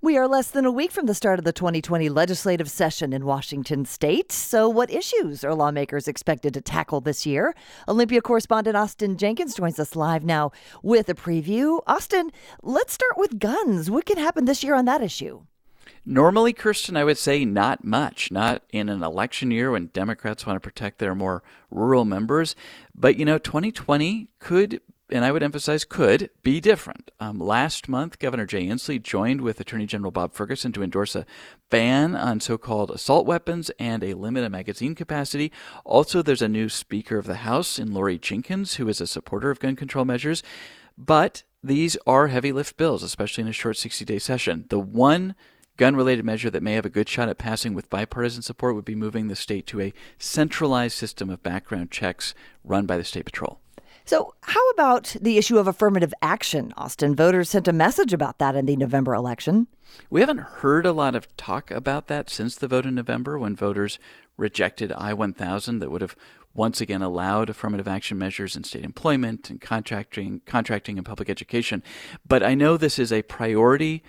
We are less than a week from the start of the 2020 legislative session in Washington state. So what issues are lawmakers expected to tackle this year? Olympia correspondent Austin Jenkins joins us live now with a preview. Austin, let's start with guns. What can happen this year on that issue? Normally, Kirsten, I would say not much, not in an election year when Democrats want to protect their more rural members. But, 2020 could, and I would emphasize could, be different. Last month, Governor Jay Inslee joined with Attorney General Bob Ferguson to endorse a ban on so-called assault weapons and a limit on magazine capacity. Also, there's a new Speaker of the House in Lori Jenkins, who is a supporter of gun control measures. But these are heavy lift bills, especially in a short 60-day session. The one gun-related measure that may have a good shot at passing with bipartisan support would be moving the state to a centralized system of background checks run by the State Patrol. So how about the issue of affirmative action, Austin? Voters sent a message about that in the November election. We haven't heard a lot of talk about that since the vote in November when voters rejected I-1000 that would have once again allowed affirmative action measures in state employment and contracting and public education. But I know this is a priority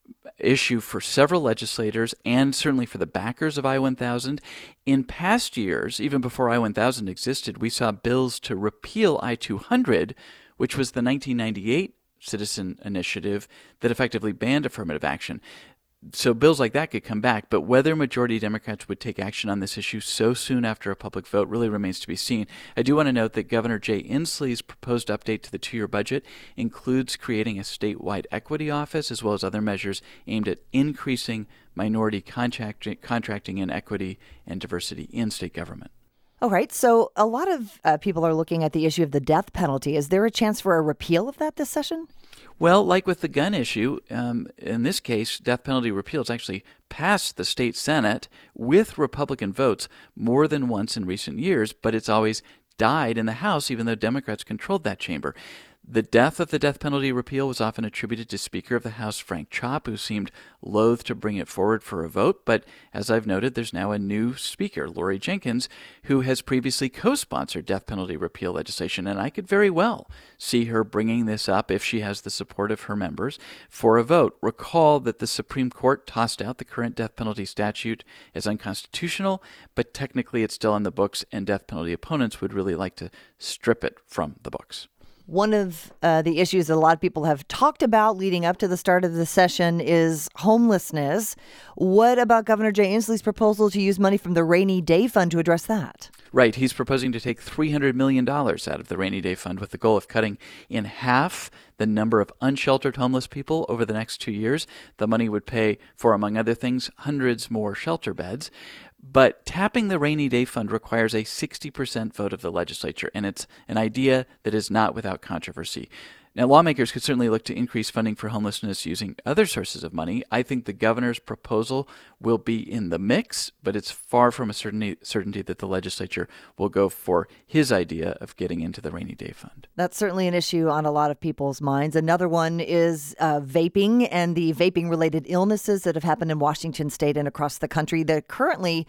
issue for several legislators and certainly for the backers of I-1000. In past years, even before I-1000 existed, we saw bills to repeal I-200, which was the 1998 citizen initiative that effectively banned affirmative action. So bills like that could come back, but whether majority Democrats would take action on this issue so soon after a public vote really remains to be seen. I do want to note that Governor Jay Inslee's proposed update to the two-year budget includes creating a statewide equity office as well as other measures aimed at increasing minority contracting in equity and diversity in state government. All right. So a lot of people are looking at the issue of the death penalty. Is there a chance for a repeal of that this session? Well, like with the gun issue, in this case, death penalty repeal has actually passed the state Senate with Republican votes more than once in recent years, but it's always died in the House, even though Democrats controlled that chamber. The death of the death penalty repeal was often attributed to Speaker of the House Frank Chopp, who seemed loath to bring it forward for a vote. But as I've noted, there's now a new Speaker, Lori Jenkins, who has previously co-sponsored death penalty repeal legislation. And I could very well see her bringing this up, if she has the support of her members, for a vote. Recall that the Supreme Court tossed out the current death penalty statute as unconstitutional, but technically it's still on the books, and death penalty opponents would really like to strip it from the books. One of the issues that a lot of people have talked about leading up to the start of the session is homelessness. What about Governor Jay Inslee's proposal to use money from the Rainy Day Fund to address that? Right. He's proposing to take $300 million out of the Rainy Day Fund with the goal of cutting in half the number of unsheltered homeless people over the next 2 years. The money would pay for, among other things, hundreds more shelter beds. But tapping the Rainy Day Fund requires a 60% vote of the legislature, and it's an idea that is not without controversy. Now, lawmakers could certainly look to increase funding for homelessness using other sources of money. I think the governor's proposal will be in the mix, but it's far from a certainty that the legislature will go for his idea of getting into the Rainy Day Fund. That's certainly an issue on a lot of people's minds. Another one is vaping and the vaping-related illnesses that have happened in Washington state and across the country. There's currently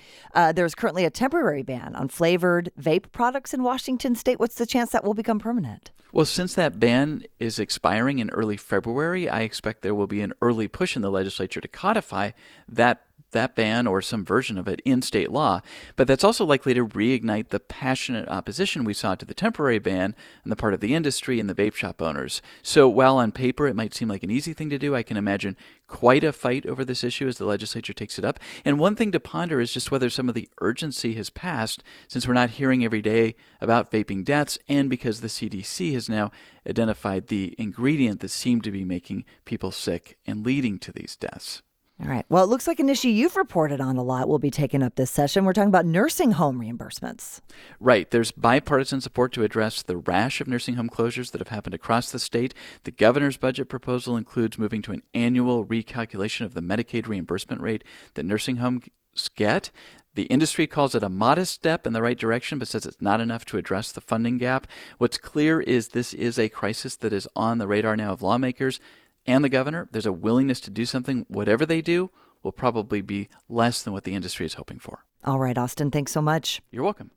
a temporary ban on flavored vape products in Washington state. What's the chance that will become permanent? Well, since that ban is expiring in early February, I expect there will be an early push in the legislature to codify that ban or some version of it in state law. But that's also likely to reignite the passionate opposition we saw to the temporary ban on the part of the industry and the vape shop owners. So while on paper it might seem like an easy thing to do, I can imagine quite a fight over this issue as the legislature takes it up. And one thing to ponder is just whether some of the urgency has passed, since we're not hearing every day about vaping deaths, and because the CDC has now identified the ingredient that seemed to be making people sick and leading to these deaths. All right. Well, it looks like an issue you've reported on a lot will be taken up this session. We're talking about nursing home reimbursements. Right. There's bipartisan support to address the rash of nursing home closures that have happened across the state. The governor's budget proposal includes moving to an annual recalculation of the Medicaid reimbursement rate that nursing homes get. The industry calls it a modest step in the right direction, but says it's not enough to address the funding gap. What's clear is this is a crisis that is on the radar now of lawmakers and the governor. There's a willingness to do something. Whatever they do will probably be less than what the industry is hoping for. All right, Austin, thanks so much. You're welcome.